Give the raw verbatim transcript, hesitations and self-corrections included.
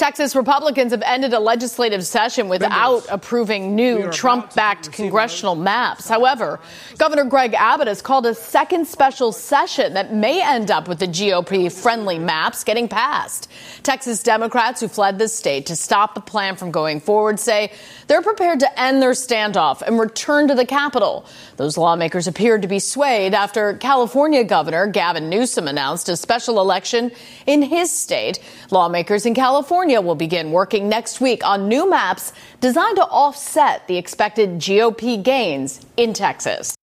Texas Republicans have ended a legislative session without approving new Trump-backed congressional maps. However, Governor Greg Abbott has called a second special session that may end up with the G O P-friendly maps getting passed. Texas Democrats who fled the state to stop the plan from going forward say they're prepared to end their standoff and return to the Capitol. Those lawmakers appeared to be swayed after California Governor Gavin Newsom announced a special election in his state. Lawmakers in California will begin working next week on new maps designed to offset the expected G O P gains in Texas.